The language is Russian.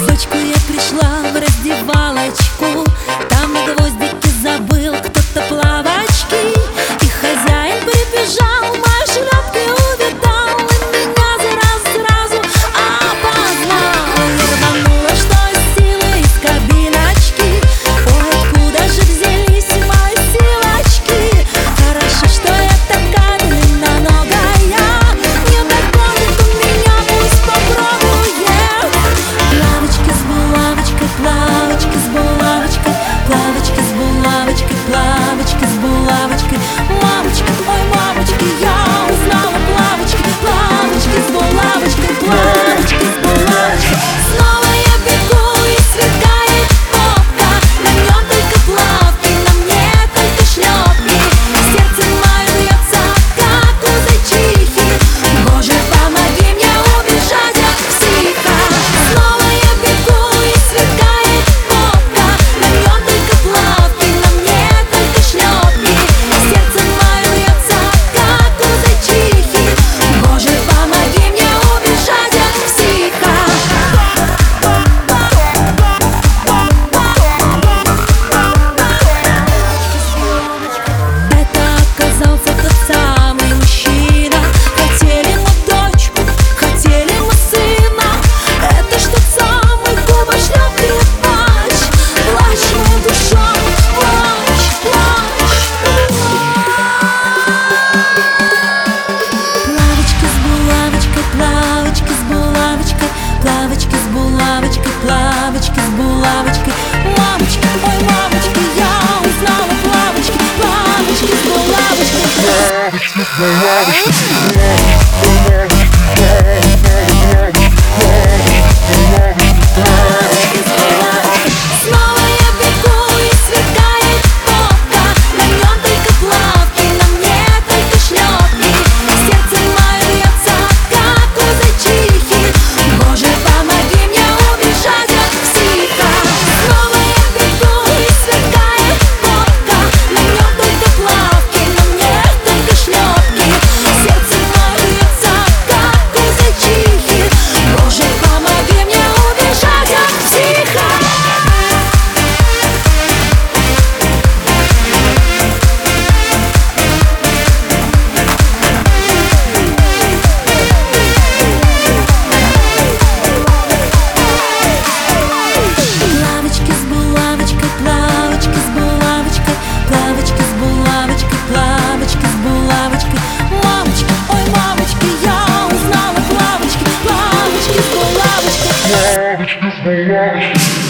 Дочку, я пришла в раздевалочку, там на гвоздике забыл кто-то плавочки, и хозяин прибежал, мои шлепки увидал, и меня сразу опознал. Я рванула, что из силы из кабиночки. Ой, откуда же взялись мои силочки? Хорошо, что я такая длинноногая, не догонит он меня, пусть попробует. Плавочки с булавочкой, плавочки с булавочкой, плавочки с булавочкой, плавочки с булавочкой. Мамочка, ой, мамочки, я узнала плавочки, плавочки с булавочкой, плавочки с булавочкой. Снова я бегу, и сверкает попка, на нем только плавки, на мне только шлепки. Сердце мое бьется, как у зайчихи. Боже, помоги мне убежать от психа. Снова я бегу, и сверкает попка, на нем только плавки, на мне только шлепки. Сердце мое бьется, как у зайчихи. Боже, помоги мне убежать от психа. Это оказался тот самый мужчина. Хотели мы дочку, хотели мы сына. Это ж тот самый губошлепки плач. Плачь, моя душа, плачь, плачь. Плавочки с булавочкой, плавочки с булавочкой, плавочки с булавочкой, плавочки с булавочкой. Мамочки, ой, мамочки, я узнала плавочки, плавочки с булавочкой. Снова я бегу, и сверкает попка, на нем только плавки, на мне только шлепки. Сердце мое бьется, как у зайчихи. Боже, помоги мне убежать от психа. Снова я бегу, и сверкает попка, на нем только плавки, на мне только шлепки. Сердце мое бьется, как у зайчихи. Боже, помоги мне убежать от психа. Плавочки с булавочкой, плавочки с булавочкой, плавочки с булавочкой, плавочки с булавочкой. Мамочки, ой, мамочки, я узнала плавочки, плавочки с булавочкой. Плавочки с булавочкой.